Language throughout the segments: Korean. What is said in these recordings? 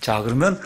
자, 그러면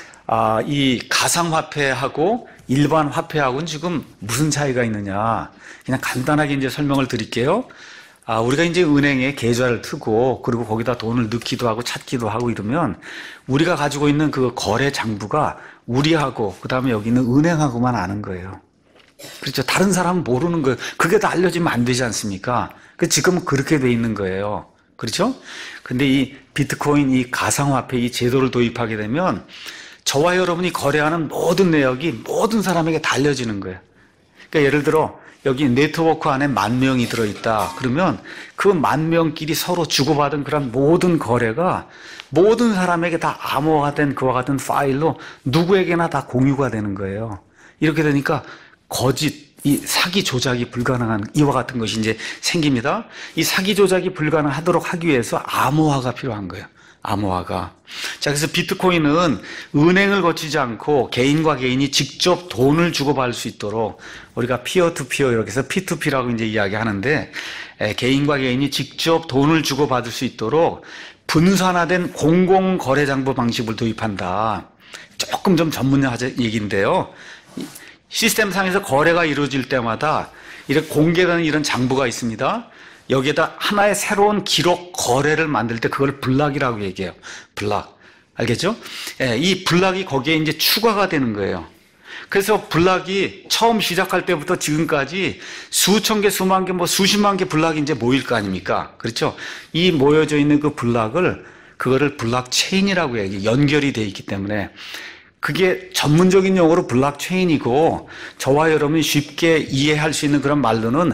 이 가상화폐하고 일반 화폐하고는 지금 무슨 차이가 있느냐? 그냥 간단하게 이제 설명을 드릴게요. 우리가 이제 은행에 계좌를 트고 그리고 거기다 돈을 넣기도 하고 찾기도 하고 이러면 우리가 가지고 있는 그 거래 장부가 우리하고 그다음에 여기 있는 은행하고만 아는 거예요. 그렇죠. 다른 사람은 모르는 거예요. 그게 다 알려지면 안 되지 않습니까? 지금은 그렇게 돼 있는 거예요. 그렇죠? 근데 이 비트코인, 이 가상화폐 이 제도를 도입하게 되면 저와 여러분이 거래하는 모든 내역이 모든 사람에게 다 알려지는 거예요. 그러니까 예를 들어 여기 네트워크 안에 10,000명이 들어있다. 그러면 그 10,000명끼리 서로 주고받은 그런 모든 거래가 모든 사람에게 다 암호화된 그와 같은 파일로 누구에게나 다 공유가 되는 거예요. 이렇게 되니까 거짓, 이 사기 조작이 불가능한 이와 같은 것이 이제 생깁니다. 이 사기 조작이 불가능하도록 하기 위해서 암호화가 필요한 거예요. 암호화가. 자, 그래서 비트코인은 은행을 거치지 않고 개인과 개인이 직접 돈을 주고받을 수 있도록 우리가 피어투피어 이렇게 해서 P2P라고 이제 이야기하는데 개인과 개인이 직접 돈을 주고받을 수 있도록 분산화된 공공거래장부 방식을 도입한다. 조금 좀 전문 얘기인데요. 시스템상에서 거래가 이루어질 때마다 이렇게 공개되는 이런 장부가 있습니다. 여기에다 하나의 새로운 기록 거래를 만들 때 그걸 블락이라고 얘기해요. 블락. 알겠죠? 이 블락이 거기에 이제 추가가 되는 거예요. 그래서 블락이 처음 시작할 때부터 지금까지 수천 개, 수만 개, 수십만 개 블락이 이제 모일 거 아닙니까? 그렇죠? 이 모여져 있는 그 블락을, 그거를 블록체인이라고 얘기해요. 연결이 되어 있기 때문에. 그게 전문적인 용어로 블록체인이고 저와 여러분이 쉽게 이해할 수 있는 그런 말로는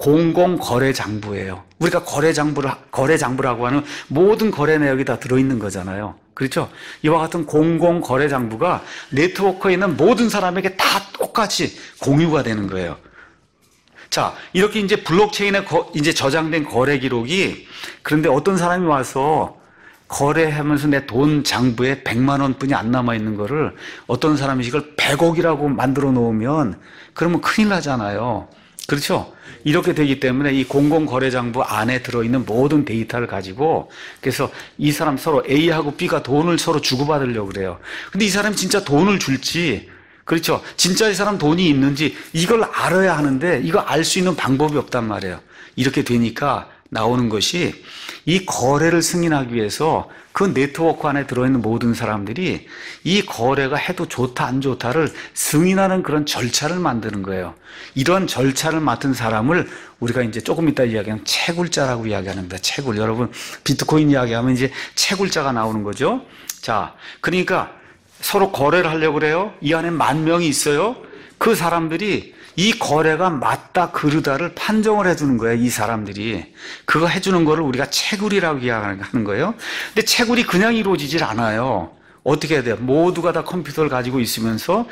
공공거래장부예요. 우리가 거래장부라고 하는 모든 거래 내역이 다 들어있는 거잖아요. 그렇죠? 이와 같은 공공거래장부가 네트워크에 있는 모든 사람에게 다 똑같이 공유가 되는 거예요. 자, 이렇게 이제 블록체인에 이제 저장된 거래 기록이 그런데 어떤 사람이 와서 거래하면서 내 돈 장부에 100만 원뿐이 안 남아있는 거를 어떤 사람이 이걸 100억이라고 만들어 놓으면 그러면 큰일 나잖아요. 그렇죠? 이렇게 되기 때문에 이 공공거래장부 안에 들어있는 모든 데이터를 가지고 그래서 이 사람 서로 A하고 B가 돈을 서로 주고받으려고 그래요. 근데 이 사람이 진짜 돈을 줄지 그렇죠? 진짜 이 사람 돈이 있는지 이걸 알아야 하는데 이거 알 수 있는 방법이 없단 말이에요. 이렇게 되니까 나오는 것이 이 거래를 승인하기 위해서 그 네트워크 안에 들어있는 모든 사람들이 이 거래가 해도 좋다 안 좋다를 승인하는 그런 절차를 만드는 거예요. 이런 절차를 맡은 사람을 우리가 이제 조금 이따 이야기하는 채굴자라고 이야기하는데 채굴. 여러분 비트코인 이야기하면 이제 채굴자가 나오는 거죠. 자, 그러니까 서로 거래를 하려고 그래요. 이 안에 10,000명이 있어요. 그 사람들이 이 거래가 맞다 그르다를 판정을 해주는 거예요. 이 사람들이. 그거 해주는 거를 우리가 채굴이라고 이야기하는 거예요. 근데 채굴이 그냥 이루어지질 않아요. 어떻게 해야 돼요? 모두가 다 컴퓨터를 가지고 있으면서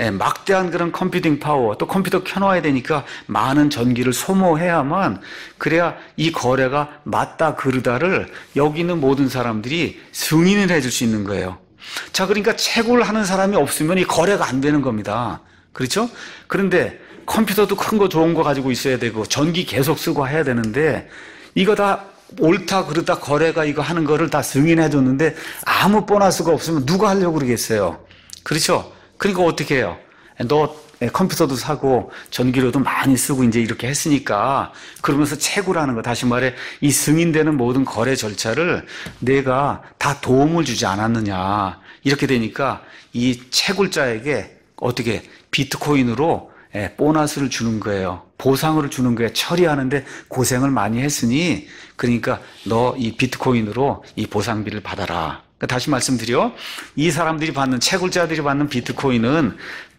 막대한 그런 컴퓨팅 파워 또 컴퓨터 켜놔야 되니까 많은 전기를 소모해야만 그래야 이 거래가 맞다 그르다를 여기 있는 모든 사람들이 승인을 해줄 수 있는 거예요. 자, 그러니까 채굴을 하는 사람이 없으면 이 거래가 안 되는 겁니다. 그렇죠? 그런데 컴퓨터도 큰 거 좋은 거 가지고 있어야 되고 전기 계속 쓰고 해야 되는데 이거 다 옳다 그르다 거래가 이거 하는 거를 다 승인해 줬는데 아무 보너스가 없으면 누가 하려고 그러겠어요. 그렇죠? 그러니까 어떻게 해요? 너 컴퓨터도 사고 전기료도 많이 쓰고 이제 이렇게 했으니까 그러면서 채굴하는 거 다시 말해 이 승인되는 모든 거래 절차를 내가 다 도움을 주지 않았느냐 이렇게 되니까 이 채굴자에게 어떻게 비트코인으로 보너스를 주는 거예요. 보상을 주는 거예요. 처리하는데 고생을 많이 했으니 그러니까 너 이 비트코인으로 이 보상비를 받아라. 다시 말씀드려 이 사람들이 받는 채굴자들이 받는 비트코인은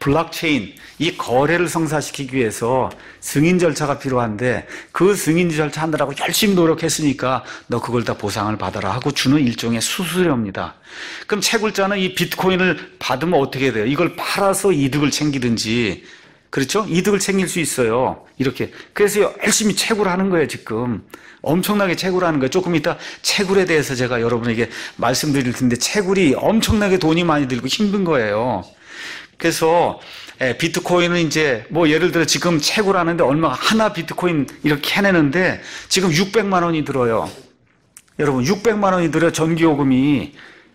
블록체인 이 거래를 성사시키기 위해서 승인 절차가 필요한데 그 승인 절차 하느라고 열심히 노력했으니까 너 그걸 다 보상을 받아라 하고 주는 일종의 수수료입니다. 그럼 채굴자는 이 비트코인을 받으면 어떻게 돼요? 이걸 팔아서 이득을 챙기든지 그렇죠? 이득을 챙길 수 있어요. 이렇게. 그래서 열심히 채굴하는 거예요, 지금. 엄청나게 채굴하는 거예요. 조금 이따 채굴에 대해서 제가 여러분에게 말씀드릴 텐데 채굴이 엄청나게 돈이 많이 들고 힘든 거예요. 그래서 비트코인은 이제 뭐 예를 들어 지금 채굴하는데 얼마 하나 비트코인 이렇게 해내는데 지금 600만 원이 들어요. 여러분 600만 원이 들어요. 전기요금이.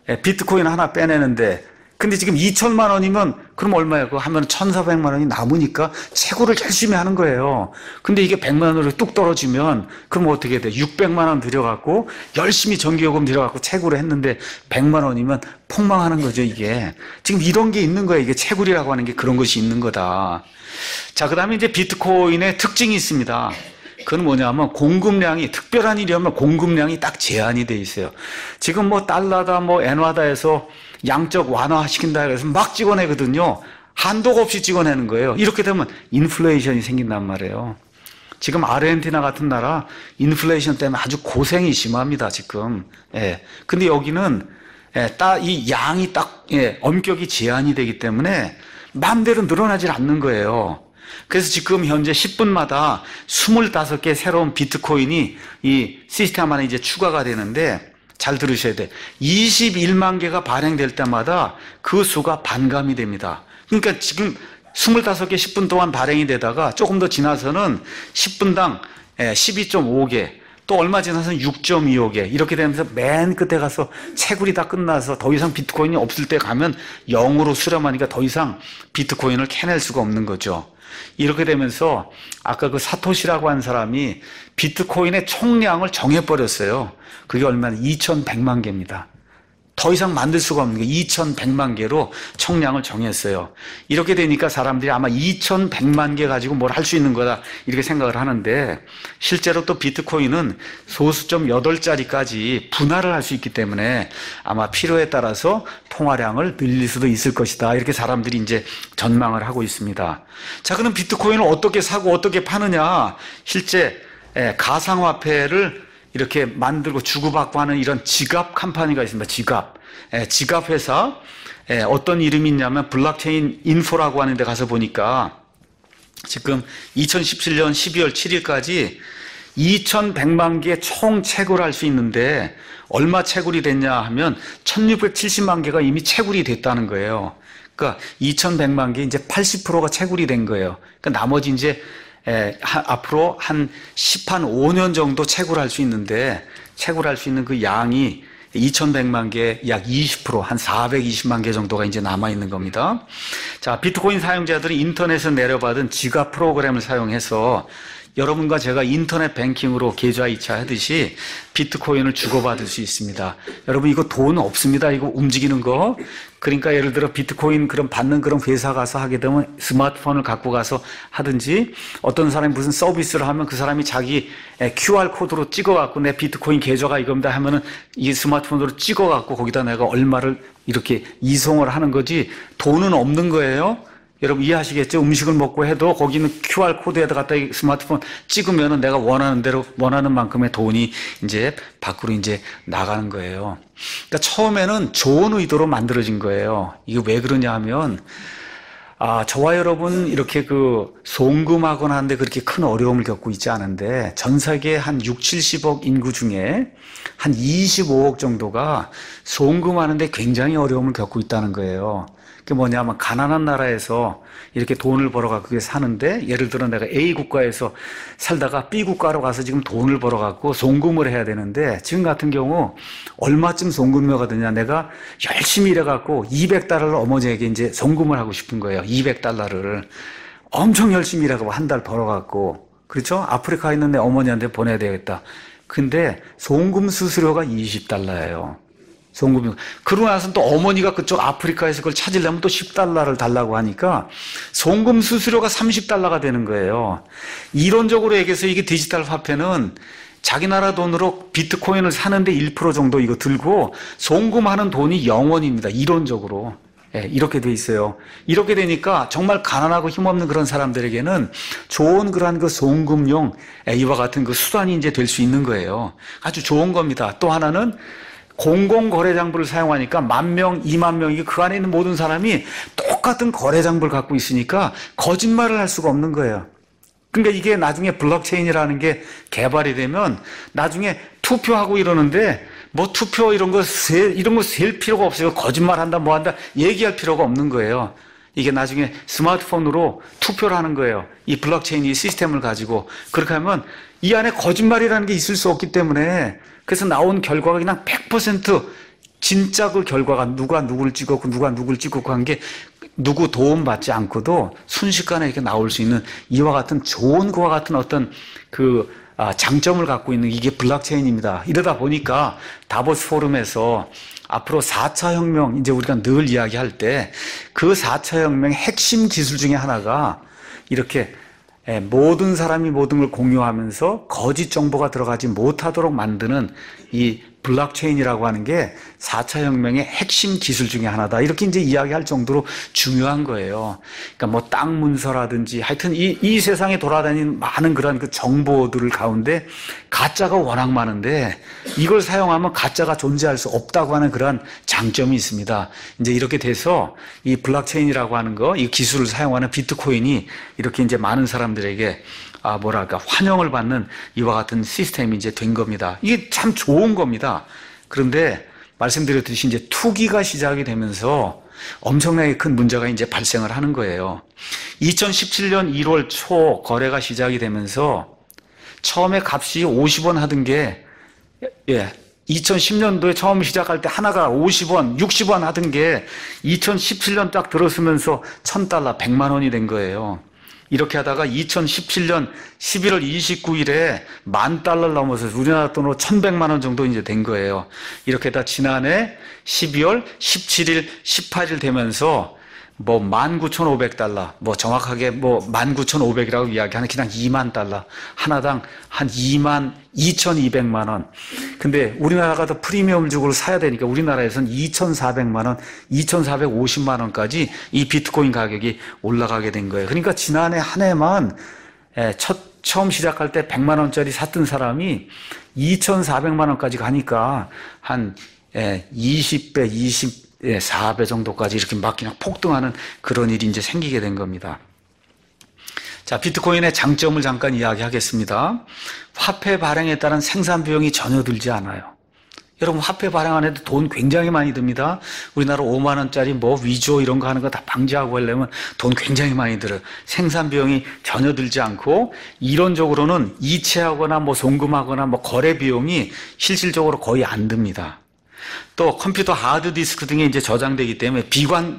비트코인 하나 빼내는데, 근데 지금 2천만 원이면 그럼 얼마예요? 그거 하면 1,400만 원이 남으니까 채굴을 열심히 하는 거예요. 근데 이게 100만 원으로 뚝 떨어지면 그럼 어떻게 돼? 600만 원 들여갖고 열심히 전기요금 들여갖고 채굴을 했는데 100만 원이면 폭망하는 거죠, 이게. 지금 이런 게 있는 거예요. 이게 채굴이라고 하는 게 그런 것이 있는 거다. 자, 그 다음에 이제 비트코인의 특징이 있습니다. 그건 뭐냐면 공급량이, 특별한 일이면 공급량이 딱 제한이 돼 있어요. 지금 뭐 달러다 뭐 엔화다 해서 양적 완화시킨다 해서 막 찍어내거든요. 한도가 없이 찍어내는 거예요. 이렇게 되면 인플레이션이 생긴단 말이에요. 지금 아르헨티나 같은 나라 인플레이션 때문에 아주 고생이 심합니다, 지금. 예. 근데 여기는 이 양이 딱 엄격히 제한이 되기 때문에 마음대로 늘어나질 않는 거예요. 그래서 지금 현재 10분마다 25개 새로운 비트코인이 이 시스템 안에 이제 추가가 되는데, 잘 들으셔야 돼. 21만 개가 발행될 때마다 그 수가 반감이 됩니다. 그러니까 지금 25개 10분 동안 발행이 되다가 조금 더 지나서는 10분당 12.5개, 또 얼마 지나서는 6.25개, 이렇게 되면서 맨 끝에 가서 채굴이 다 끝나서 더 이상 비트코인이 없을 때 가면 0으로 수렴하니까 더 이상 비트코인을 캐낼 수가 없는 거죠. 이렇게 되면서 아까 그 사토시라고 한 사람이 비트코인의 총량을 정해버렸어요. 그게 얼마나 2,100만 개입니다. 더 이상 만들 수가 없는 게 2,100만 개로 총량을 정했어요. 이렇게 되니까 사람들이 아마 2,100만 개 가지고 뭘 할 수 있는 거다 이렇게 생각을 하는데, 실제로 또 비트코인은 소수점 8자리까지 분할을 할 수 있기 때문에 아마 필요에 따라서 통화량을 늘릴 수도 있을 것이다, 이렇게 사람들이 이제 전망을 하고 있습니다. 자, 그럼 비트코인을 어떻게 사고 어떻게 파느냐? 실제 가상화폐를 이렇게 만들고 주고받고 하는 이런 지갑 컴퍼니가 있습니다. 지갑 회사. 어떤 이름이 있냐면 블록체인 인포라고 하는 데 가서 보니까 지금 2017년 12월 7일까지 2,100만 개 총 채굴할 수 있는데, 얼마 채굴이 됐냐 하면 1,670만 개가 이미 채굴이 됐다는 거예요. 그러니까 2,100만 개 이제 80%가 채굴이 된 거예요. 그러니까 나머지 이제 앞으로 한 5년 정도 채굴할 수 있는데, 채굴할 수 있는 그 양이 2,100만 개, 약 20%, 한 420만 개 정도가 이제 남아있는 겁니다. 자, 비트코인 사용자들이 인터넷에서 내려받은 지갑 프로그램을 사용해서 여러분과 제가 인터넷 뱅킹으로 계좌 이체하듯이 비트코인을 주고받을 수 있습니다. 여러분, 이거 돈 없습니다. 이거 움직이는 거. 그러니까 예를 들어 비트코인 그런 받는 그런 회사 가서 하게 되면 스마트폰을 갖고 가서 하든지, 어떤 사람이 무슨 서비스를 하면 그 사람이 자기 QR코드로 찍어갖고 내 비트코인 계좌가 이겁니다 하면은 이 스마트폰으로 찍어갖고 거기다 내가 얼마를 이렇게 이송을 하는 거지, 돈은 없는 거예요. 여러분 이해하시겠죠? 음식을 먹고 해도 거기는 QR코드에다 갖다 스마트폰 찍으면은 내가 원하는 대로, 원하는 만큼의 돈이 이제 밖으로 이제 나가는 거예요. 그러니까 처음에는 좋은 의도로 만들어진 거예요. 이게 왜 그러냐 하면, 저와 여러분 이렇게 그 송금하거나 하는데 그렇게 큰 어려움을 겪고 있지 않은데, 전 세계 한 6, 70억 인구 중에 한 25억 정도가 송금하는데 굉장히 어려움을 겪고 있다는 거예요. 그게 뭐냐면, 가난한 나라에서 이렇게 돈을 벌어갖고 그게 사는데, 예를 들어 내가 A 국가에서 살다가 B 국가로 가서 지금 돈을 벌어갖고 송금을 해야 되는데, 지금 같은 경우 얼마쯤 송금료가 드냐, 내가 열심히 일해갖고 200달러를 어머니에게 이제 송금을 하고 싶은 거예요. 200달러를 엄청 열심히 일하고 한 달 벌어갖고, 그렇죠? 아프리카에 있는 내 어머니한테 보내야 되겠다. 근데 송금 수수료가 20달러예요. 송금이. 그러고 나서 또 어머니가 그쪽 아프리카에서 그걸 찾으려면 또 10달러를 달라고 하니까 송금 수수료가 30달러가 되는 거예요. 이론적으로 얘기해서 이게 디지털 화폐는 자기 나라 돈으로 비트코인을 사는데 1% 정도 이거 들고 송금하는 돈이 0원입니다. 이론적으로. 이렇게 돼 있어요. 이렇게 되니까 정말 가난하고 힘없는 그런 사람들에게는 좋은 그러한 그 송금용 이와 같은 그 수단이 이제 될 수 있는 거예요. 아주 좋은 겁니다. 또 하나는 공공거래장부를 사용하니까 10,000명, 20,000명, 그 안에 있는 모든 사람이 똑같은 거래장부를 갖고 있으니까 거짓말을 할 수가 없는 거예요. 그러니까 이게 나중에 블록체인이라는 게 개발이 되면 나중에 투표하고 이러는데, 뭐 투표 이런 거 셀 필요가 없어요. 거짓말 한다, 뭐 한다, 얘기할 필요가 없는 거예요. 이게 나중에 스마트폰으로 투표를 하는 거예요. 이 블록체인 이 시스템을 가지고. 그렇게 하면 이 안에 거짓말이라는 게 있을 수 없기 때문에, 그래서 나온 결과가 그냥 100% 진짜 그 결과가 누가 누구를 찍었고 누가 누구를 찍었고 한 게 누구 도움받지 않고도 순식간에 이렇게 나올 수 있는 이와 같은 좋은 그와 같은 어떤 장점을 갖고 있는 이게 블록체인입니다. 이러다 보니까 다보스 포럼에서 앞으로 4차 혁명, 이제 우리가 늘 이야기할 때 그 4차 혁명의 핵심 기술 중에 하나가 이렇게 모든 사람이 모든 걸 공유하면서 거짓 정보가 들어가지 못하도록 만드는 이 블록체인이라고 하는 게 4차 혁명의 핵심 기술 중에 하나다. 이렇게 이제 이야기할 정도로 중요한 거예요. 그러니까 뭐 땅 문서라든지 하여튼 이 세상에 돌아다니는 많은 그런 그 정보들 가운데 가짜가 워낙 많은데 이걸 사용하면 가짜가 존재할 수 없다고 하는 그런 장점이 있습니다. 이제 이렇게 돼서 이 블록체인이라고 하는 거, 이 기술을 사용하는 비트코인이 이렇게 이제 많은 사람들에게 환영을 받는 이와 같은 시스템이 이제 된 겁니다. 이게 참 좋은 겁니다. 그런데 말씀드렸듯이 이제 투기가 시작이 되면서 엄청나게 큰 문제가 이제 발생을 하는 거예요. 2017년 1월 초 거래가 시작이 되면서 처음에 값이 50원 하던 게 2010년도에 처음 시작할 때 하나가 50원, 60원 하던 게 2017년 딱 들어서면서 $1,000, 100만 원이 된 거예요. 이렇게 하다가 2017년 11월 29일에 $10,000를 넘어서 우리나라 돈으로 1,100만 원 정도 이제 된 거예요. 이렇게 다 지난해 12월 17일, 18일 되면서 뭐 $19,500, 뭐 정확하게 뭐 $19,500이라고 이야기하는 그냥 $20,000, 하나당 한 22,200만 원. 근데 우리나라가 더 프리미엄을 주고 사야 되니까 우리나라에서는 2,400만 원, 2,450만 원까지 이 비트코인 가격이 올라가게 된 거예요. 그러니까 지난해 한 해만 처음 시작할 때 100만 원짜리 샀던 사람이 2,400만 원까지 가니까 한 20배, 4배 정도까지 이렇게 막 그냥 폭등하는 그런 일이 이제 생기게 된 겁니다. 자, 비트코인의 장점을 잠깐 이야기하겠습니다. 화폐 발행에 따른 생산 비용이 전혀 들지 않아요. 여러분, 화폐 발행 안 해도 돈 굉장히 많이 듭니다. 우리나라 5만 원짜리 뭐 위조 이런 거 하는 거 다 방지하고 하려면 돈 굉장히 많이 들어요. 생산 비용이 전혀 들지 않고 이론적으로는 이체하거나 뭐 송금하거나 뭐 거래 비용이 실질적으로 거의 안 듭니다. 또 컴퓨터 하드디스크 등에 이제 저장되기 때문에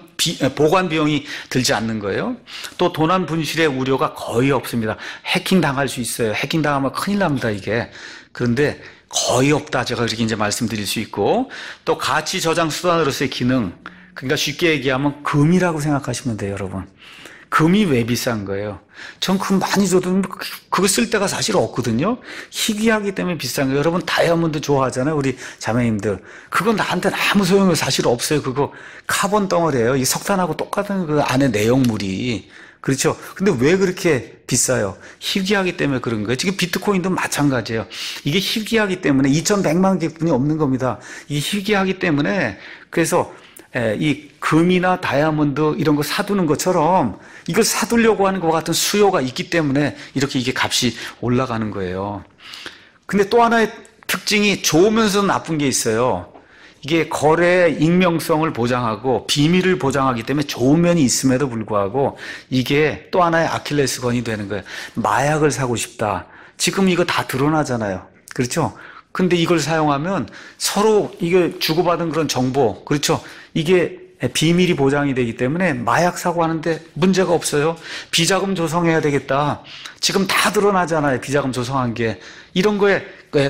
보관 비용이 들지 않는 거예요. 또 도난 분실의 우려가 거의 없습니다. 해킹 당할 수 있어요. 해킹 당하면 큰일 납니다, 이게. 그런데 거의 없다. 제가 그렇게 이제 말씀드릴 수 있고, 또 가치 저장 수단으로서의 기능. 그러니까 쉽게 얘기하면 금이라고 생각하시면 돼요, 여러분. 금이 왜 비싼 거예요? 전 금 많이 줘도 그거 쓸 데가 사실 없거든요. 희귀하기 때문에 비싼 거예요. 여러분 다이아몬드 좋아하잖아요, 우리 자매님들. 그건 나한테는 아무 소용이 사실 없어요. 그거 카본 덩어리예요. 이 석탄하고 똑같은 그 안에 내용물이. 그렇죠? 근데 왜 그렇게 비싸요? 희귀하기 때문에 그런 거예요. 지금 비트코인도 마찬가지예요. 이게 희귀하기 때문에 2,100만 개뿐이 없는 겁니다. 이게 희귀하기 때문에 그래서 이 금이나 다이아몬드 이런 거 사두는 것처럼 이걸 사두려고 하는 것 같은 수요가 있기 때문에 이렇게 이게 값이 올라가는 거예요. 근데 또 하나의 특징이 좋으면서 나쁜 게 있어요. 이게 거래의 익명성을 보장하고 비밀을 보장하기 때문에 좋은 면이 있음에도 불구하고 이게 또 하나의 아킬레스건이 되는 거예요. 마약을 사고 싶다. 지금 이거 다 드러나잖아요. 그렇죠? 근데 이걸 사용하면 서로 이게 주고받은 그런 정보, 그렇죠? 이게 비밀이 보장이 되기 때문에 마약 사고 하는데 문제가 없어요. 비자금 조성해야 되겠다. 지금 다 드러나잖아요. 비자금 조성한 게. 이런 거에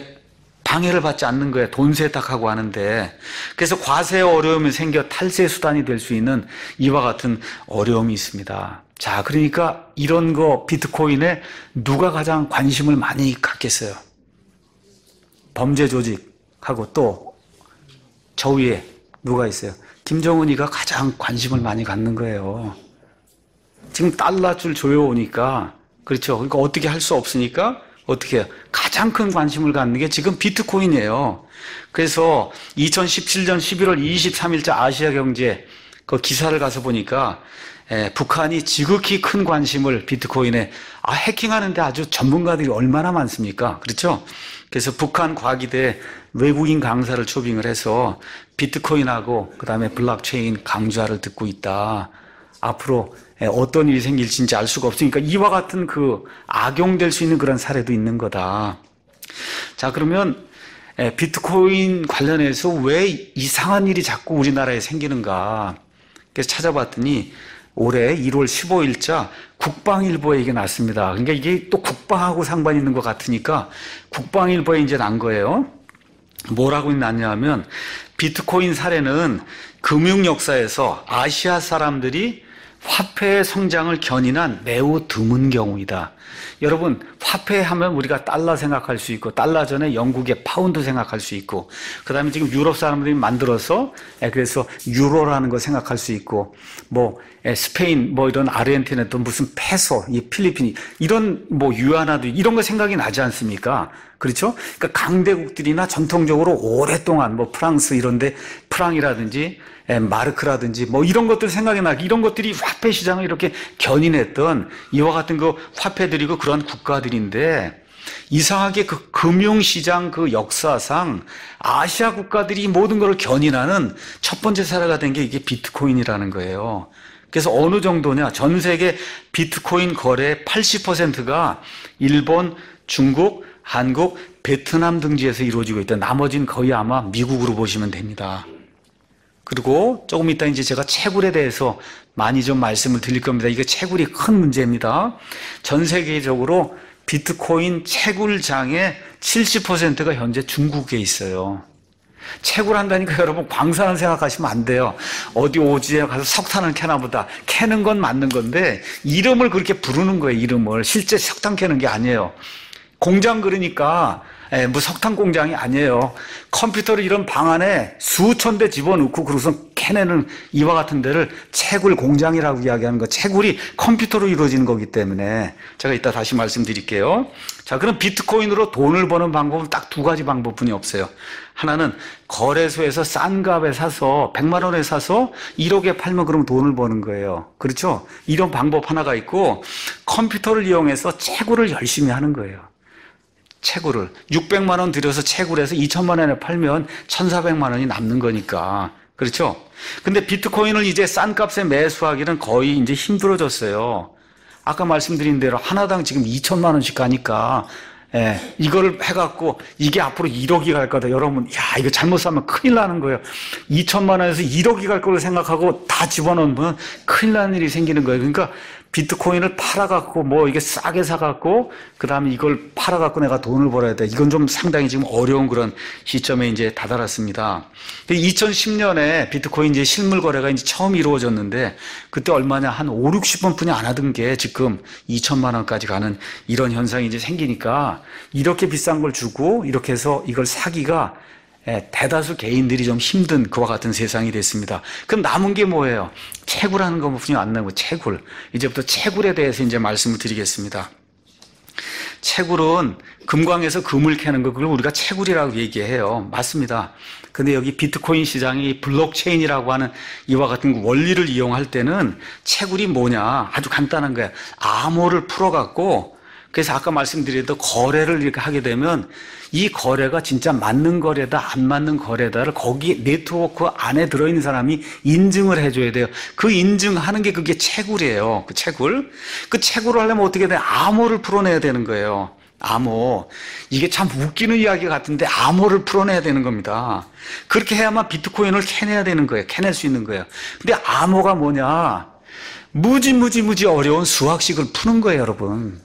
방해를 받지 않는 거예요. 돈 세탁하고 하는데. 그래서 과세에 어려움이 생겨 탈세 수단이 될 수 있는 이와 같은 어려움이 있습니다. 자, 그러니까 이런 거 비트코인에 누가 가장 관심을 많이 갖겠어요? 범죄 조직하고 또 저 위에 누가 있어요? 김정은이가 가장 관심을 많이 갖는 거예요. 지금 달러줄 조여오니까, 그렇죠. 그러니까 어떻게 할 수 없으니까 어떻게 해요? 가장 큰 관심을 갖는 게 지금 비트코인이에요. 그래서 2017년 11월 23일자 아시아경제 그 기사를 가서 보니까 북한이 지극히 큰 관심을 비트코인에 해킹하는데 아주 전문가들이 얼마나 많습니까? 그렇죠? 그래서 북한 과기대 외국인 강사를 초빙을 해서 비트코인하고 그다음에 블록체인 강좌를 듣고 있다. 앞으로 어떤 일이 생길지 진짜 알 수가 없으니까 이와 같은 그 악용될 수 있는 그런 사례도 있는 거다. 자, 그러면 비트코인 관련해서 왜 이상한 일이 자꾸 우리나라에 생기는가. 그래서 찾아봤더니 올해 1월 15일자 국방일보에 이게 났습니다. 그러니까 이게 또 국방하고 상관이 있는 것 같으니까 국방일보에 이제 난 거예요. 뭐라고 났냐면 비트코인 사례는 금융 역사에서 아시아 사람들이 화폐의 성장을 견인한 매우 드문 경우이다. 여러분, 화폐 하면 우리가 달러 생각할 수 있고, 달러 전에 영국의 파운드 생각할 수 있고, 그 다음에 지금 유럽 사람들이 만들어서, 그래서 유로라는 거 생각할 수 있고, 스페인, 이런 아르헨티나 또 무슨 페소, 이 필리핀이, 이런 유아나도 이런 거 생각이 나지 않습니까? 그렇죠? 그러니까 강대국들이나 전통적으로 오랫동안 프랑스 이런데 프랑이라든지 마르크라든지 이런 것들 생각이 나게 이런 것들이 화폐 시장을 이렇게 견인했던 이와 같은 그 화폐들이고 그런 국가들인데 이상하게 그 금융시장 그 역사상 아시아 국가들이 모든 걸 견인하는 첫 번째 사례가 된 게 이게 비트코인이라는 거예요. 그래서 어느 정도냐? 전 세계 비트코인 거래 80%가 일본, 중국, 한국, 베트남 등지에서 이루어지고 있다. 나머지는 거의 아마 미국으로 보시면 됩니다. 그리고 조금 이따 이제 제가 채굴에 대해서 많이 좀 말씀을 드릴 겁니다. 이게 채굴이 큰 문제입니다. 전 세계적으로 비트코인 채굴장의 70%가 현재 중국에 있어요. 채굴한다니까 여러분 광산을 생각하시면 안 돼요. 어디 오지에 가서 석탄을 캐나 보다. 캐는 건 맞는 건데 이름을 그렇게 부르는 거예요. 이름을. 실제 석탄 캐는 게 아니에요. 공장 그러니까 석탄 공장이 아니에요. 컴퓨터를 이런 방 안에 수천 대 집어넣고 그러고서 캐내는 이와 같은 데를 채굴 공장이라고 이야기하는 거. 채굴이 컴퓨터로 이루어지는 거기 때문에 제가 이따 다시 말씀드릴게요. 자, 그럼 비트코인으로 돈을 버는 방법은 딱 두 가지 방법뿐이 없어요. 하나는 거래소에서 싼 값에 사서 100만 원에 사서 1억에 팔면 그럼 돈을 버는 거예요. 그렇죠? 이런 방법 하나가 있고 컴퓨터를 이용해서 채굴을 열심히 하는 거예요. 채굴을 600만 원 들여서 채굴해서 2천만 원에 팔면 1,400만 원이 남는 거니까. 그렇죠? 근데 비트코인을 이제 싼 값에 매수하기는 거의 이제 힘들어졌어요. 아까 말씀드린 대로 하나당 지금 2천만 원씩 가니까 이걸 해갖고 이게 앞으로 1억이 갈 거다. 여러분, 이거 잘못 사면 큰일 나는 거예요. 2천만 원에서 1억이 갈 거를 생각하고 다 집어넣으면 큰일 나는 일이 생기는 거예요. 그러니까 비트코인을 팔아갖고 이게 싸게 사갖고 그 다음에 이걸 팔아갖고 내가 돈을 벌어야 돼. 이건 좀 상당히 지금 어려운 그런 시점에 이제 다다랐습니다. 2010년에 비트코인 이제 실물 거래가 이제 처음 이루어졌는데 그때 얼마냐 한 5, 60번뿐이 안 하던 게 지금 2천만 원까지 가는 이런 현상이 이제 생기니까 이렇게 비싼 걸 주고 이렇게 해서 이걸 사기가 대다수 개인들이 좀 힘든 그와 같은 세상이 됐습니다. 그럼 남은 게 뭐예요? 채굴하는 것뿐이 안 남고 채굴. 이제부터 채굴에 대해서 이제 말씀을 드리겠습니다. 채굴은 금광에서 금을 캐는 거, 그걸 우리가 채굴이라고 얘기해요. 맞습니다. 근데 여기 비트코인 시장이 블록체인이라고 하는 이와 같은 원리를 이용할 때는 채굴이 뭐냐? 아주 간단한 거예요. 암호를 풀어갖고 그래서 아까 말씀드렸던 거래를 이렇게 하게 되면 이 거래가 진짜 맞는 거래다, 안 맞는 거래다를 거기 네트워크 안에 들어있는 사람이 인증을 해줘야 돼요. 그 인증하는 게 그게 채굴이에요. 그 채굴. 그 채굴을 하려면 어떻게 돼? 암호를 풀어내야 되는 거예요. 암호. 이게 참 웃기는 이야기 같은데 암호를 풀어내야 되는 겁니다. 그렇게 해야만 비트코인을 캐내야 되는 거예요. 캐낼 수 있는 거예요. 근데 암호가 뭐냐? 무지 어려운 수학식을 푸는 거예요, 여러분.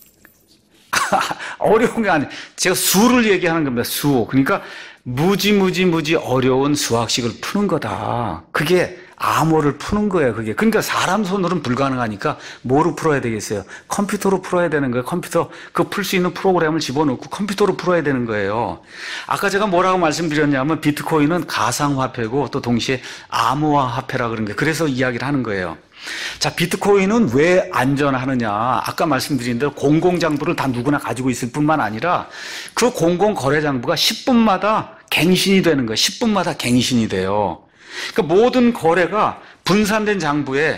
어려운 게 아니에요. 제가 수를 얘기하는 겁니다. 수. 그러니까 무지 어려운 수학식을 푸는 거다. 그게 암호를 푸는 거예요. 그게. 그러니까 사람 손으로는 불가능하니까 뭐로 풀어야 되겠어요? 컴퓨터로 풀어야 되는 거예요. 컴퓨터 그 풀 수 있는 프로그램을 집어넣고 컴퓨터로 풀어야 되는 거예요. 아까 제가 뭐라고 말씀드렸냐면 비트코인은 가상화폐고 또 동시에 암호화 화폐라 그런 게 그래서 이야기를 하는 거예요. 자, 비트코인은 왜 안전하느냐? 아까 말씀드린 대로 공공장부를 다 누구나 가지고 있을 뿐만 아니라 그 공공거래장부가 10분마다 갱신이 되는 거예요. 10분마다 갱신이 돼요. 그러니까 모든 거래가 분산된 장부에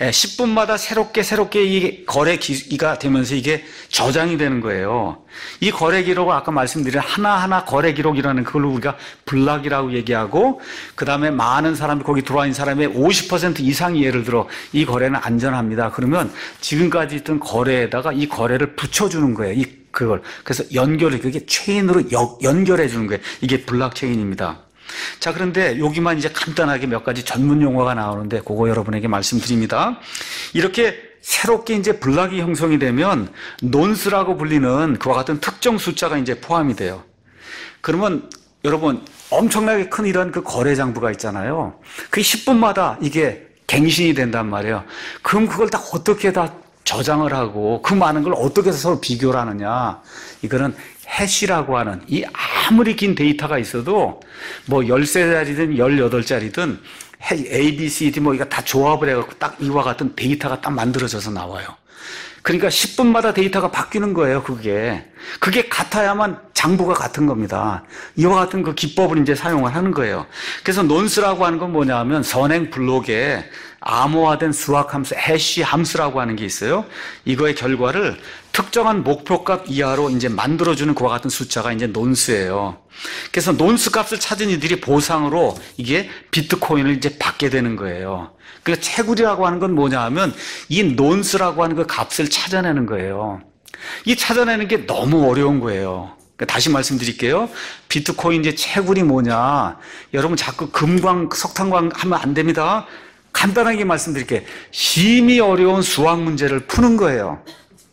10분마다 새롭게 이 거래 기가 되면서 이게 저장이 되는 거예요. 이 거래 기록을 아까 말씀드린 하나하나 거래 기록이라는 그걸 우리가 블락이라고 얘기하고, 그 다음에 많은 사람이 거기 들어와 있는 사람의 50% 이상이 예를 들어 이 거래는 안전합니다. 그러면 지금까지 있던 거래에다가 이 거래를 붙여주는 거예요. 그걸. 그래서 그게 체인으로 연결해 주는 거예요. 이게 블록체인입니다. 자, 그런데 여기만 이제 간단하게 몇 가지 전문 용어가 나오는데 그거 여러분에게 말씀드립니다. 이렇게 새롭게 이제 블록이 형성이 되면 논스라고 불리는 그와 같은 특정 숫자가 이제 포함이 돼요. 그러면 여러분 엄청나게 큰 이런 그 거래 장부가 있잖아요. 그 10분마다 이게 갱신이 된단 말이에요. 그럼 그걸 다 어떻게 다 저장을 하고 그 많은 걸 어떻게 해서 서로 비교를 하느냐. 이거는 해시라고 하는, 이 아무리 긴 데이터가 있어도 뭐 13자리든 18자리든 A, B, C, D 뭐 이거 다 조합을 해갖고 딱 이와 같은 데이터가 딱 만들어져서 나와요. 그러니까 10분마다 데이터가 바뀌는 거예요, 그게. 그게 같아야만 장부가 같은 겁니다. 이와 같은 그 기법을 이제 사용을 하는 거예요. 그래서 논스라고 하는 건 뭐냐 하면 선행 블록에 암호화된 수학 함수, 해시 함수라고 하는 게 있어요. 이거의 결과를 특정한 목표값 이하로 이제 만들어주는 그와 같은 숫자가 이제 논스예요. 그래서 논스 값을 찾은 이들이 보상으로 이게 비트코인을 이제 받게 되는 거예요. 그러니까 채굴이라고 하는 건 뭐냐 하면 이 논스라고 하는 그 값을 찾아내는 거예요. 이 찾아내는 게 너무 어려운 거예요. 그러니까 다시 말씀드릴게요. 비트코인 이제 채굴이 뭐냐. 여러분 자꾸 금광, 석탄광 하면 안 됩니다. 간단하게 말씀드릴게요. 심히 어려운 수학 문제를 푸는 거예요.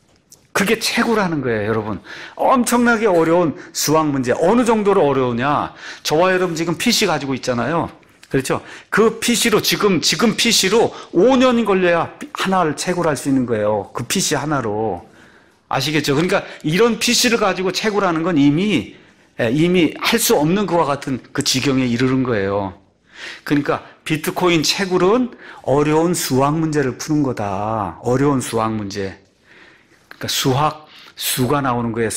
그게 채굴하는 거예요, 여러분. 엄청나게 어려운 수학 문제. 어느 정도로 어려우냐. 저와 여러분 지금 PC 가지고 있잖아요. 그렇죠? 그 PC로, 지금 PC로 5년이 걸려야 하나를 채굴할 수 있는 거예요. 그 PC 하나로. 아시겠죠? 그러니까 이런 PC를 가지고 채굴하는 건 이미 할 수 없는 그와 같은 그 지경에 이르는 거예요. 그러니까 비트코인 채굴은 어려운 수학 문제를 푸는 거다. 어려운 수학 문제. 그러니까 수가 나오는 거예요.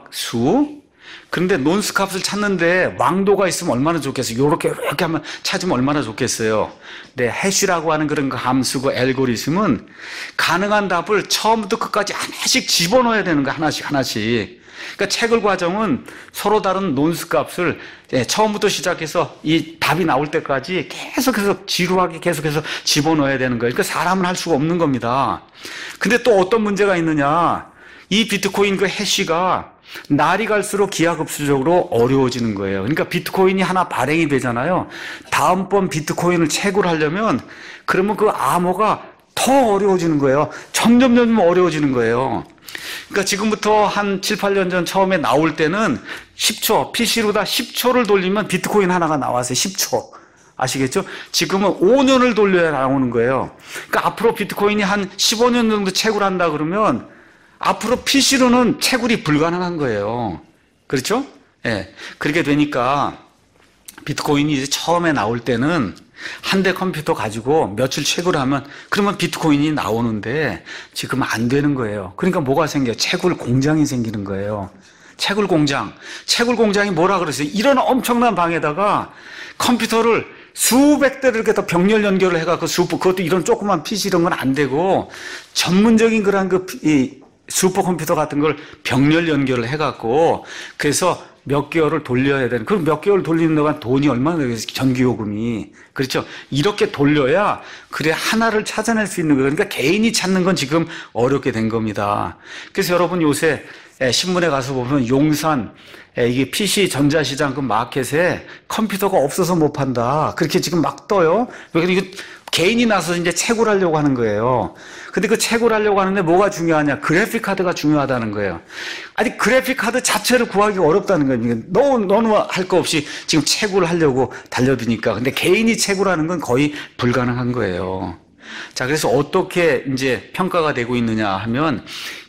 수. 그런데 논스 값을 찾는데 왕도가 있으면 얼마나 좋겠어요. 이렇게 하면 찾으면 얼마나 좋겠어요. 네, 해시라고 하는 그런 그 함수고 알고리즘은 가능한 답을 처음부터 끝까지 하나씩 집어넣어야 되는 거예요. 하나씩. 그러니까 채굴 과정은 서로 다른 논스 값을 처음부터 시작해서 이 답이 나올 때까지 계속해서 지루하게 계속해서 집어넣어야 되는 거예요. 그러니까 사람은 할 수가 없는 겁니다. 근데 또 어떤 문제가 있느냐. 이 비트코인 그 해시가 날이 갈수록 기하급수적으로 어려워지는 거예요. 그러니까 비트코인이 하나 발행이 되잖아요. 다음번 비트코인을 채굴하려면 그러면 그 암호가 더 어려워지는 거예요. 점점 어려워지는 거예요. 그러니까 지금부터 한 7, 8년 전 처음에 나올 때는 10초, PC로 다 10초를 돌리면 비트코인 하나가 나왔어요. 10초. 아시겠죠? 지금은 5년을 돌려야 나오는 거예요. 그러니까 앞으로 비트코인이 한 15년 정도 채굴한다 그러면 앞으로 PC로는 채굴이 불가능한 거예요. 그렇죠? 예. 그렇게 되니까 비트코인이 이제 처음에 나올 때는 한 대 컴퓨터 가지고 며칠 채굴하면 그러면 비트코인이 나오는데 지금 안 되는 거예요. 그러니까 뭐가 생겨요? 채굴 공장이 생기는 거예요. 채굴 공장이 뭐라 그러세요? 이런 엄청난 방에다가 컴퓨터를 수백 대를 이렇게 더 병렬 연결을 해갖고 그것도 이런 조그만 PC 이런 건 안 되고 전문적인 그런 슈퍼컴퓨터 같은 걸 병렬 연결을 해갖고 그래서 몇 개월을 돌려야 되는, 그럼 몇 개월 돌리는 동안 돈이 얼마나 되겠어요? 전기요금이. 그렇죠? 이렇게 돌려야 그래 하나를 찾아낼 수 있는 거예요. 그러니까 개인이 찾는 건 지금 어렵게 된 겁니다. 그래서 여러분 요새 신문에 가서 보면 용산 이게 PC 전자시장 그 마켓에 컴퓨터가 없어서 못 판다. 그렇게 지금 막 떠요. 그러니까 개인이 나서 이제 채굴하려고 하는 거예요. 근데 그 채굴하려고 하는데 뭐가 중요하냐? 그래픽 카드가 중요하다는 거예요. 아니, 그래픽 카드 자체를 구하기 어렵다는 거예요. 너무 할 거 없이 지금 채굴하려고 달려드니까. 근데 개인이 채굴하는 건 거의 불가능한 거예요. 자, 그래서 어떻게 이제 평가가 되고 있느냐 하면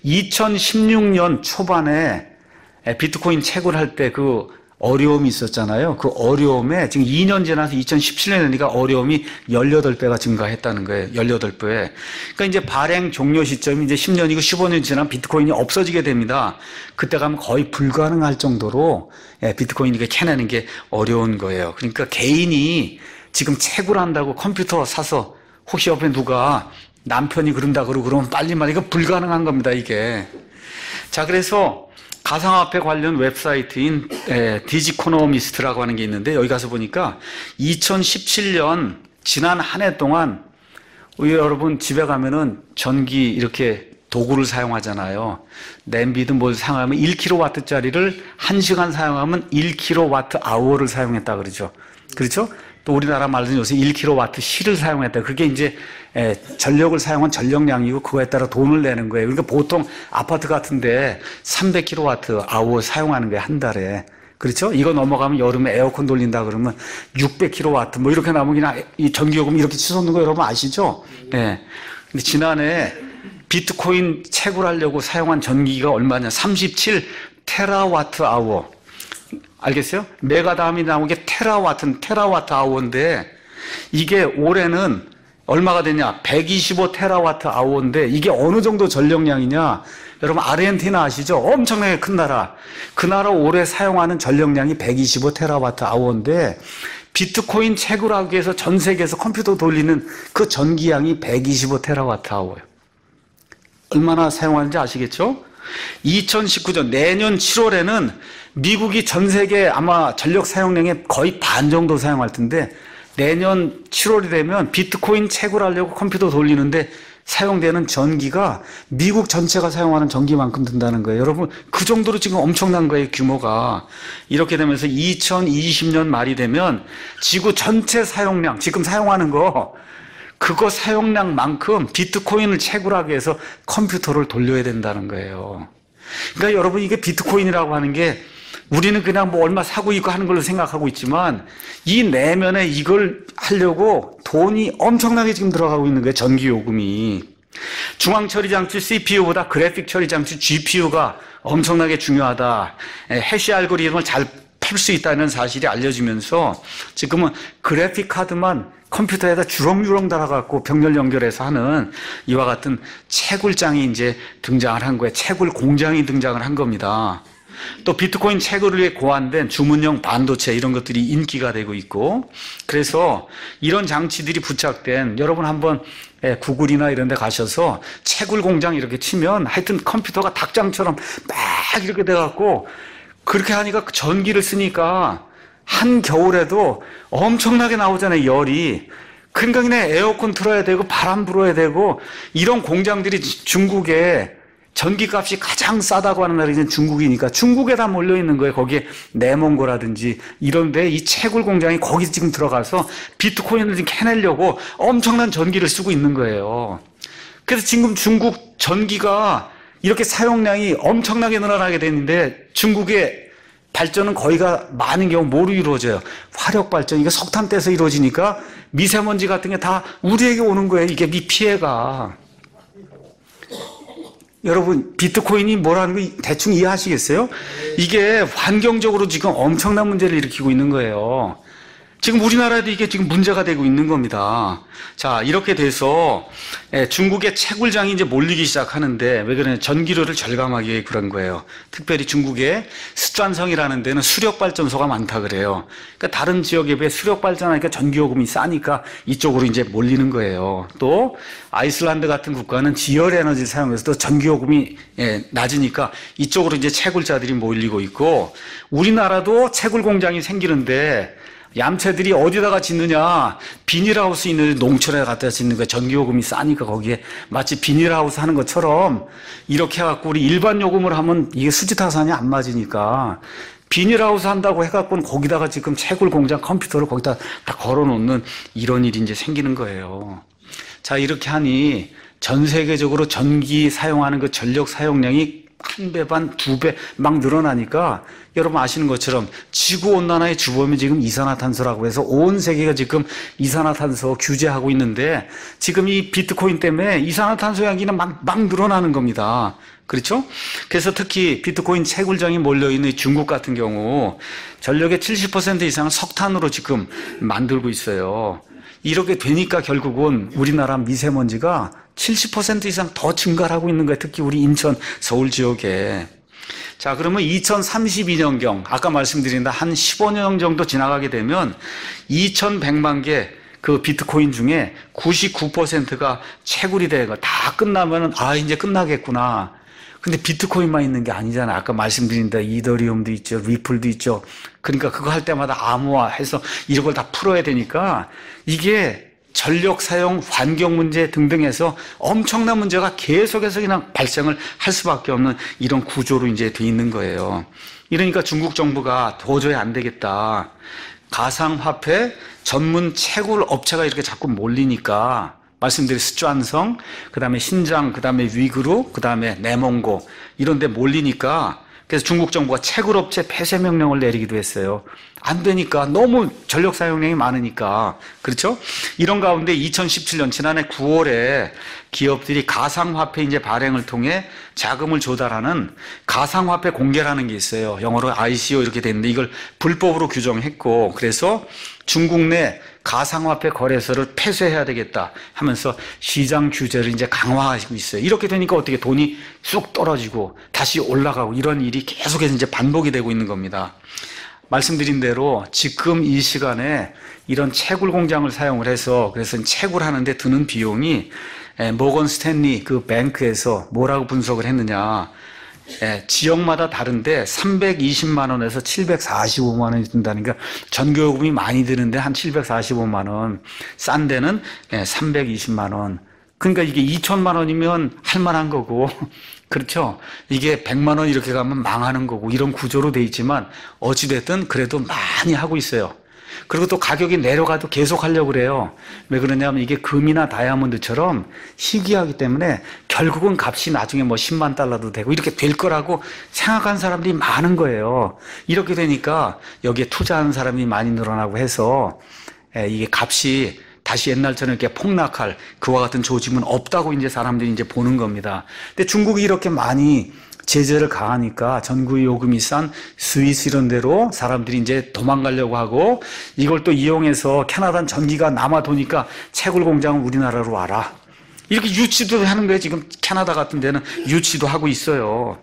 2016년 초반에 비트코인 채굴할 때 그 어려움이 있었잖아요. 그 어려움에 지금 2년 지나서 2017년에 되니까 어려움이 18배가 증가했다는 거예요. 18배. 그러니까 이제 발행 종료 시점이 이제 10년이고 15년 지나면 비트코인이 없어지게 됩니다. 그때 가면 거의 불가능할 정도로 비트코인 이게 캐내는 게 어려운 거예요. 그러니까 개인이 지금 채굴한다고 컴퓨터 사서 혹시 옆에 누가 남편이 그런다 그러면 빨리 말해. 이거 불가능한 겁니다, 이게. 자, 그래서 가상화폐 관련 웹사이트인 디지코노미스트라고 하는 게 있는데, 여기 가서 보니까 2017년 지난 한 해 동안 여러분 집에 가면은 전기 이렇게 도구를 사용하잖아요. 냄비든 뭘 사용하면 1kW짜리를 1시간 사용하면 1kWh를 사용했다 그러죠. 그렇죠? 또 우리나라 말로는 요새 1kWh를 사용했다. 그게 이제 전력을 사용한 전력량이고 그거에 따라 돈을 내는 거예요. 그러니까 보통 아파트 같은데 300kWh 사용하는 거예요, 한 달에. 그렇죠? 이거 넘어가면 여름에 에어컨 돌린다 그러면 600kW 뭐 이렇게 나오면 그냥 이 전기요금 이렇게 치솟는 거 여러분 아시죠? 예. 근데 지난해 비트코인 채굴하려고 사용한 전기가 얼마냐? 37 테라와트-아워. 알겠어요? 메가 다음이 나오게 테라와트-아워인데 이게 올해는 얼마가 되냐? 125 테라와트-아워인데 이게 어느 정도 전력량이냐? 여러분 아르헨티나 아시죠? 엄청나게 큰 나라. 그 나라 올해 사용하는 전력량이 125 테라와트-아워인데 비트코인 채굴하기 위해서 전 세계에서 컴퓨터 돌리는 그 전기량이 125 테라와트-아워예요. 얼마나 사용하는지 아시겠죠? 2019년 내년 7월에는 미국이 전 세계 아마 전력 사용량의 거의 반 정도 사용할 텐데 내년 7월이 되면 비트코인 채굴하려고 컴퓨터 돌리는데 사용되는 전기가 미국 전체가 사용하는 전기만큼 든다는 거예요. 여러분 그 정도로 지금 엄청난 거예요, 규모가. 이렇게 되면서 2020년 말이 되면 지구 전체 사용량, 지금 사용하는 거 그거 사용량만큼 비트코인을 채굴하기 위해서 컴퓨터를 돌려야 된다는 거예요. 그러니까 여러분 이게 비트코인이라고 하는 게 우리는 그냥 뭐 얼마 사고 있고 하는 걸로 생각하고 있지만 이 내면에 이걸 하려고 돈이 엄청나게 지금 들어가고 있는 거예요, 전기요금이. 중앙처리장치 CPU보다 그래픽 처리장치 GPU가 엄청나게 중요하다. 해시 알고리즘을 잘 풀 수 있다는 사실이 알려지면서 지금은 그래픽 카드만 컴퓨터에다 주렁주렁 달아갖고 병렬 연결해서 하는 이와 같은 채굴장이 이제 등장을 한 거예요. 채굴 공장이 등장을 한 겁니다. 또 비트코인 채굴을 위해 고안된 주문형 반도체 이런 것들이 인기가 되고 있고 그래서 이런 장치들이 부착된 여러분 한번 구글이나 이런 데 가셔서 채굴 공장 이렇게 치면 하여튼 컴퓨터가 닭장처럼 막 이렇게 돼갖고 그렇게 하니까 전기를 쓰니까 한겨울에도 엄청나게 나오잖아요, 열이. 그러니까 그냥 에어컨 틀어야 되고 바람 불어야 되고 이런 공장들이 중국에 전기값이 가장 싸다고 하는 나라가 중국이니까 중국에 다 몰려있는 거예요. 거기에 내몽고라든지 이런데 이 채굴 공장이 거기 지금 들어가서 비트코인을 지금 캐내려고 엄청난 전기를 쓰고 있는 거예요. 그래서 지금 중국 전기가 이렇게 사용량이 엄청나게 늘어나게 됐는데 중국의 발전은 거의가 많은 경우 뭐로 이루어져요? 화력 발전. 이게 석탄 떼서 이루어지니까 미세먼지 같은 게 다 우리에게 오는 거예요. 이게 이 피해가. 여러분 비트코인이 뭐라는 거 대충 이해하시겠어요? 이게 환경적으로 지금 엄청난 문제를 일으키고 있는 거예요. 지금 우리나라에도 이게 지금 문제가 되고 있는 겁니다. 자, 이렇게 돼서 중국의 채굴장이 이제 몰리기 시작하는데 왜 그러냐? 전기료를 절감하기 위해 그런 거예요. 특별히 중국의 스촨성이라는 데는 수력발전소가 많다 그래요. 그러니까 다른 지역에 비해 수력발전하니까 전기요금이 싸니까 이쪽으로 이제 몰리는 거예요. 또 아이슬란드 같은 국가는 지열 에너지를 사용해서 또 전기요금이 낮으니까 이쪽으로 이제 채굴자들이 몰리고 있고 우리나라도 채굴 공장이 생기는데 얌체들이 어디다가 짓느냐? 비닐하우스 있는 농촌에 갖다 짓는 거야. 전기요금이 싸니까 거기에 마치 비닐하우스 하는 것처럼 이렇게 해갖고 우리 일반 요금을 하면 이게 수지타산이 안 맞으니까 비닐하우스 한다고 해갖고는 거기다가 지금 채굴 공장 컴퓨터를 거기다 다 걸어놓는 이런 일이 이제 생기는 거예요. 자, 이렇게 하니 전 세계적으로 전기 사용하는 그 전력 사용량이 1배 반, 2배 막 늘어나니까 여러분 아시는 것처럼 지구온난화의 주범이 지금 이산화탄소라고 해서 온 세계가 지금 이산화탄소 규제하고 있는데 지금 이 비트코인 때문에 이산화탄소 양기는 막 늘어나는 겁니다. 그렇죠? 그래서 특히 비트코인 채굴장이 몰려있는 중국 같은 경우 전력의 70% 이상은 석탄으로 지금 만들고 있어요. 이렇게 되니까 결국은 우리나라 미세먼지가 70% 이상 더 증가를 하고 있는 거예요. 특히 우리 인천, 서울 지역에. 자, 그러면 2032년경, 아까 말씀드린 한 15년 정도 지나가게 되면 2100만 개 그 비트코인 중에 99%가 채굴이 돼가 다 끝나면은 이제 끝나겠구나. 근데 비트코인만 있는 게 아니잖아요. 아까 말씀드린 대로 이더리움도 있죠. 리플도 있죠. 그러니까 그거 할 때마다 암호화해서 이런 걸 다 풀어야 되니까 이게 전력 사용, 환경 문제 등등해서 엄청난 문제가 계속해서 그냥 발생을 할 수밖에 없는 이런 구조로 이제 돼 있는 거예요. 이러니까 중국 정부가 도저히 안 되겠다. 가상화폐 전문 채굴 업체가 이렇게 자꾸 몰리니까 말씀드린 스촨성, 그 다음에 신장, 그 다음에 위구르, 그 다음에 내몽고 이런 데 몰리니까 그래서 중국 정부가 채굴업체 폐쇄 명령을 내리기도 했어요. 안 되니까 너무 전력 사용량이 많으니까. 그렇죠? 이런 가운데 2017년 지난해 9월에 기업들이 가상화폐 이제 발행을 통해 자금을 조달하는 가상화폐 공개라는 게 있어요. 영어로 ICO 이렇게 됐는데 이걸 불법으로 규정했고 그래서 중국 내 가상화폐 거래소를 폐쇄해야 되겠다 하면서 시장 규제를 이제 강화하고 있어요. 이렇게 되니까 어떻게 돈이 쑥 떨어지고 다시 올라가고 이런 일이 계속해서 이제 반복이 되고 있는 겁니다. 말씀드린 대로 지금 이 시간에 이런 채굴 공장을 사용을 해서 그래서 채굴하는데 드는 비용이 모건 스탠리 그 뱅크에서 뭐라고 분석을 했느냐. 지역마다 다른데 320만 원에서 745만 원이 든다니까 전기요금이 많이 드는데 한 745만 원, 싼 데는 320만 원. 그러니까 이게 2천만 원이면 할 만한 거고 그렇죠? 이게 100만 원 이렇게 가면 망하는 거고 이런 구조로 돼 있지만 어찌됐든 그래도 많이 하고 있어요. 그리고 또 가격이 내려가도 계속 하려고 그래요. 왜 그러냐면 이게 금이나 다이아몬드처럼 희귀하기 때문에 결국은 값이 나중에 뭐 10만 달러도 되고 이렇게 될 거라고 생각하는 사람들이 많은 거예요. 이렇게 되니까 여기에 투자하는 사람이 많이 늘어나고 해서 이게 값이 다시 옛날처럼 이렇게 폭락할 그와 같은 조짐은 없다고 이제 사람들이 이제 보는 겁니다. 근데 중국이 이렇게 많이 제재를 가하니까 전기 요금이 싼 스위스 이런 데로 사람들이 이제 도망가려고 하고 이걸 또 이용해서 캐나다는 전기가 남아 도니까 채굴 공장은 우리나라로 와라. 이렇게 유치도 하는 거예요. 지금 캐나다 같은 데는 유치도 하고 있어요.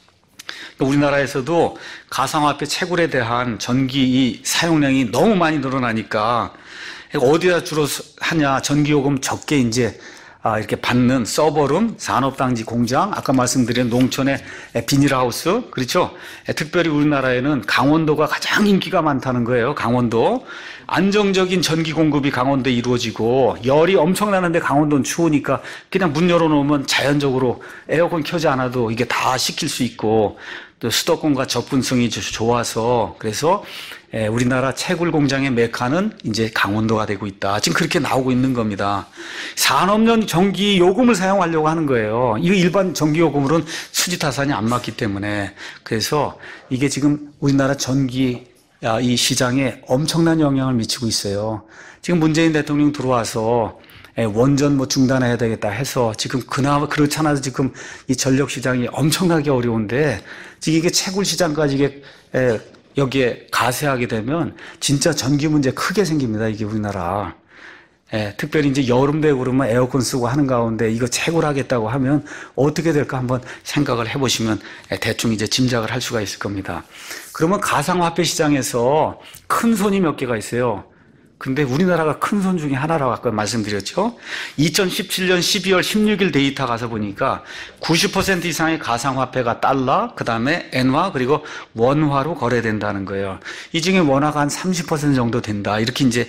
우리나라에서도 가상화폐 채굴에 대한 전기 사용량이 너무 많이 늘어나니까 어디다 주로 하냐. 전기요금 적게 이제 이렇게 받는 서버룸, 산업단지 공장, 아까 말씀드린 농촌의 비닐하우스, 그렇죠? 특별히 우리나라에는 강원도가 가장 인기가 많다는 거예요. 강원도. 안정적인 전기 공급이 강원도에 이루어지고 열이 엄청 나는데 강원도는 추우니까 그냥 문 열어놓으면 자연적으로 에어컨 켜지 않아도 이게 다 식힐 수 있고 또 수도권과 접근성이 좋아서 그래서 우리나라 채굴 공장의 메카는 이제 강원도가 되고 있다. 지금 그렇게 나오고 있는 겁니다. 산업용 전기 요금을 사용하려고 하는 거예요. 이거 일반 전기 요금으로는 수지타산이 안 맞기 때문에 그래서 이게 지금 우리나라 전기 이 시장에 엄청난 영향을 미치고 있어요. 지금 문재인 대통령 들어와서 원전 뭐 중단해야 되겠다 해서 지금 그나마 그렇잖아도 지금 이 전력 시장이 엄청나게 어려운데 지금 이게 채굴 시장까지 이게 여기에 가세하게 되면 진짜 전기 문제 크게 생깁니다. 이게 우리나라. 특별히 이제 여름 되고 그러면 에어컨 쓰고 하는 가운데 이거 채굴하겠다고 하면 어떻게 될까 한번 생각을 해보시면 대충 이제 짐작을 할 수가 있을 겁니다. 그러면 가상화폐 시장에서 큰 손이 몇 개가 있어요. 근데 우리나라가 큰 손 중에 하나라고 아까 말씀드렸죠. 2017년 12월 16일 데이터 가서 보니까 90% 이상의 가상화폐가 달러, 그 다음에 엔화, 그리고 원화로 거래된다는 거예요. 이 중에 원화가 한 30% 정도 된다. 이렇게 이제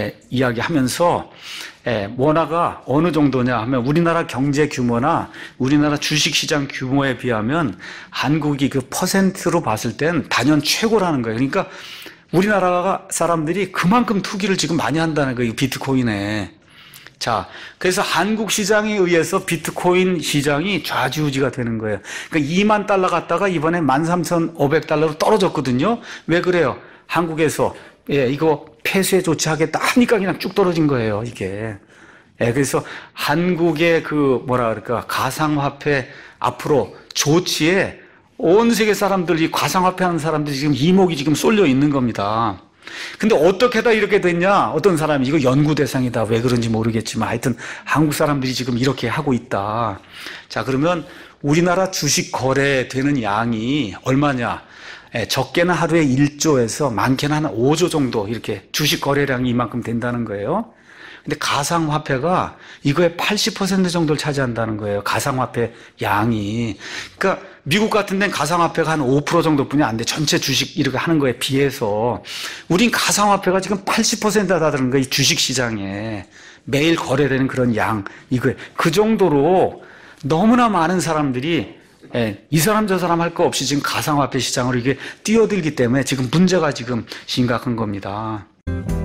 이야기하면서 원화가 어느 정도냐 하면 우리나라 경제 규모나 우리나라 주식시장 규모에 비하면 한국이 그 퍼센트로 봤을 땐 단연 최고라는 거예요. 그러니까 우리나라 사람들이 그만큼 투기를 지금 많이 한다는 거예요. 비트코인에. 자, 그래서 한국 시장에 의해서 비트코인 시장이 좌지우지가 되는 거예요. 그러니까 2만 달러 갔다가 이번에 13,500달러로 떨어졌거든요. 왜 그래요? 한국에서 이거 폐쇄 조치하겠다 하니까 그냥 쭉 떨어진 거예요, 이게. 그래서 한국의 그 뭐라 그럴까 가상화폐 앞으로 조치에 온 세계 사람들이 가상화폐 하는 사람들이 지금 이목이 지금 쏠려 있는 겁니다. 근데 어떻게 다 이렇게 됐냐? 어떤 사람이 이거 연구 대상이다. 왜 그런지 모르겠지만 하여튼 한국 사람들이 지금 이렇게 하고 있다. 자, 그러면 우리나라 주식 거래되는 양이 얼마냐? 적게는 하루에 1조에서 많게는 한 5조 정도 이렇게 주식 거래량이 이만큼 된다는 거예요. 근데 가상화폐가 이거의 80% 정도를 차지한다는 거예요. 가상화폐 양이. 그러니까 미국 같은 데는 가상화폐가 한 5% 정도뿐이 안 돼. 전체 주식 이렇게 하는 거에 비해서. 우린 가상화폐가 지금 80%가 다다른 거예요. 이 주식시장에. 매일 거래되는 그런 양, 이거. 그 정도로 너무나 많은 사람들이 이 사람 저 사람 할 거 없이 지금 가상화폐 시장으로 이게 뛰어들기 때문에 지금 문제가 지금 심각한 겁니다.